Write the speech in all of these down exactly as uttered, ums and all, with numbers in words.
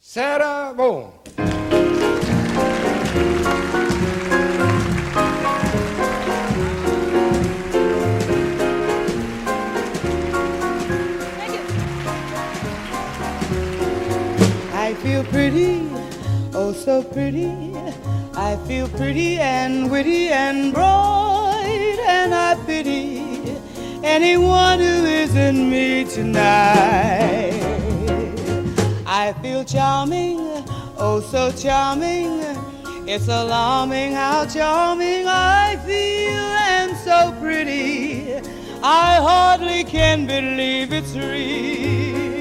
Sarah Vaughan. I feel pretty, oh so pretty. I feel pretty and witty and bright, and I pity anyone who isn't me tonight. I feel charming, oh so charming. It's alarming how charming I feel, and so pretty I hardly can believe it's real.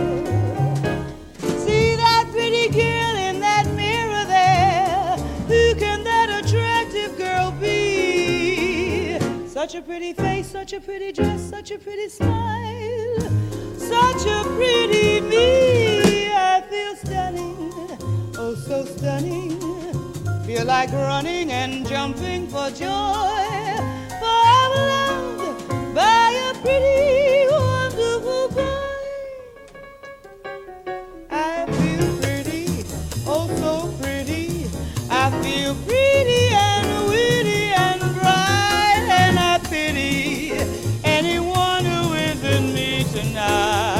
See that pretty girl in that mirror there? Who can that attractive girl be? Such a pretty face, such a pretty dress, such a pretty smile, such a pretty me. I feel stunning, oh so stunning. Feel like running and jumping for joy, for I'm loved by a pretty, wonderful boy. I feel pretty, oh so pretty. I feel pretty and witty and bright, and I pity anyone who isn't me tonight.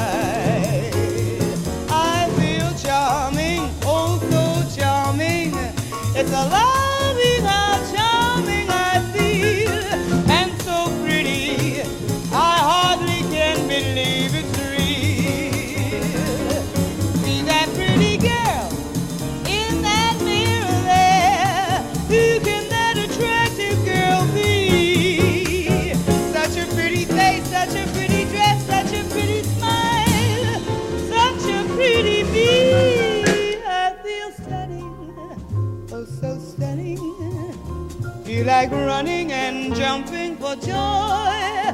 I feel charming, oh so charming. It's alarming how charming I feel, and so pretty I hardly can believe it's real. See that pretty girl in that mirror there? Who can that attractive girl be? Such a pretty face, such a pretty dress, such a pretty smile, such a pretty me. I feel stunning, oh so stunning. Feel like running and jumping for joy.